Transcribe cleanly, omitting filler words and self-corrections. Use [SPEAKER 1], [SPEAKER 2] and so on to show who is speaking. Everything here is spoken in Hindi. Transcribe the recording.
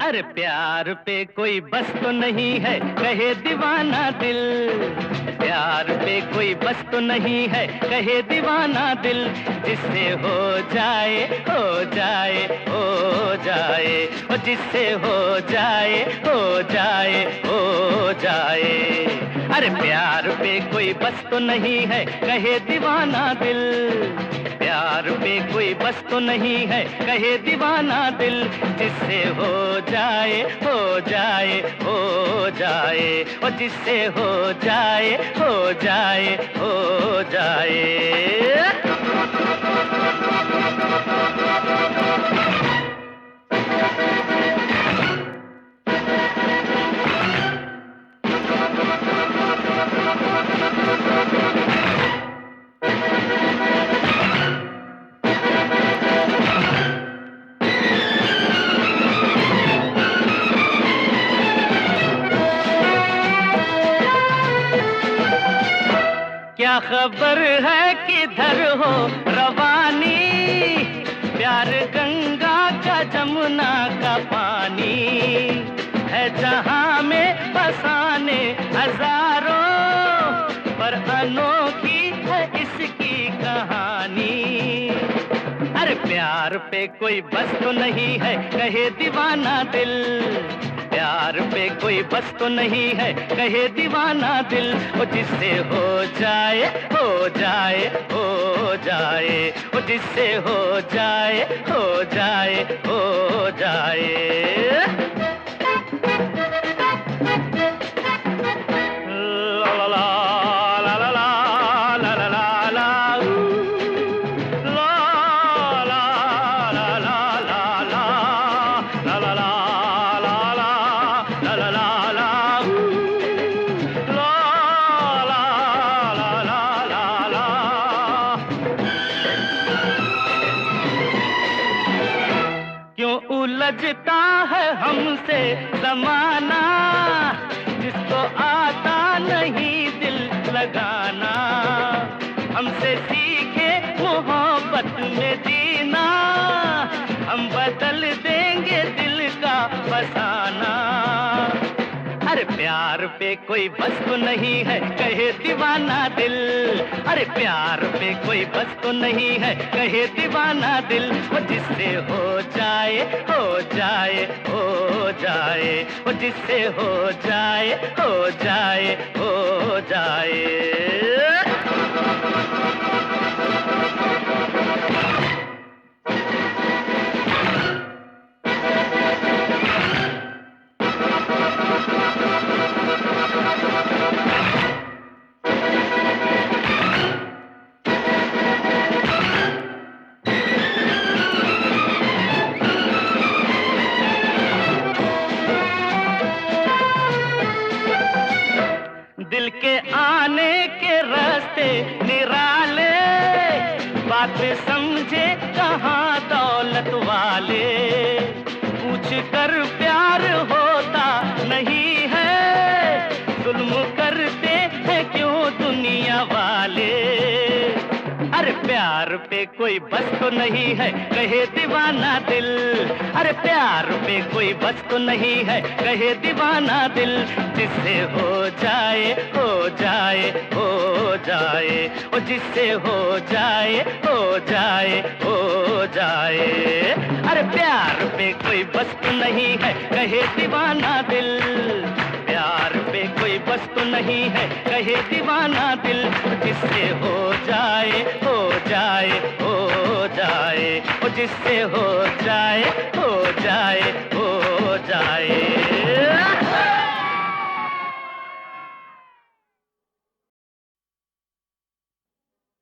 [SPEAKER 1] अरे प्यार पे कोई बस तो नहीं है, कहे दीवाना दिल। प्यार पे कोई बस तो नहीं है, कहे दीवाना दिल। जिससे हो जाए, हो जाए, हो जाए, ओ जिससे हो जाए, हो जाए, हो जाए। अरे प्यार पे कोई बस तो नहीं है, कहे दीवाना दिल। प्यार पे कोई बस तो नहीं है, कहे दीवाना दिल। जिससे हो जाए, हो जाए, हो जाए, और जिससे हो जाए, हो जाए, हो जाए। क्या खबर है किधर हो रवानी, प्यार गंगा का जमुना का पानी है जहां में बसाने हजारों, पर अनोखी है इसकी कहानी। अरे प्यार पे कोई बस तो नहीं है, कहे दीवाना दिल। प्यार पे कोई बस तो नहीं है, कहे दीवाना दिल। ओ जिससे हो जाए, हो जाए, हो जाए, ओ जिससे हो जाए, हो जाए, हो जाए। ला ला ला ला ला ला ला ला ला ला ला ला ला ला ला ला ला क्यों उलझता है हमसे ज़माना, जिसको आता नहीं दिल लगाना। हमसे सीखे मोहब्बत में जीना, हम बदल देंगे दिल का फसाना। अरे प्यार पे कोई बस तो नहीं है, कहे दीवाना दिल। अरे प्यार पे कोई बस तो नहीं है, कहे दीवाना दिल। वो जिससे हो जाए, हो जाए, हो जाए, वो जिससे हो जाए, हो जाए, हो जाए। दिल के आने के रास्ते निराले, बात समझे कहाँ दौलत वाले। पूछ कर प्यार होता नहीं है, जुल्म करते हैं क्यों दुनिया वाले। अरे प्यार पे कोई बस तो नहीं है, कहे दीवाना दिल। अरे प्यार पे कोई बस तो नहीं है, कहे दीवाना दिल। जिससे हो जाए, हो जाए, हो जाए, ओ जिससे हो जाए, हो जाए, हो जाए। अरे प्यार पे कोई बस तो नहीं है, कहे दीवाना दिल। प्यार पे कोई बस तो नहीं है, कहे दीवाना दिल। जिससे हो जाए, हो जाए, हो जाए, ओ जिससे हो जाए, हो जाए, हो जाए।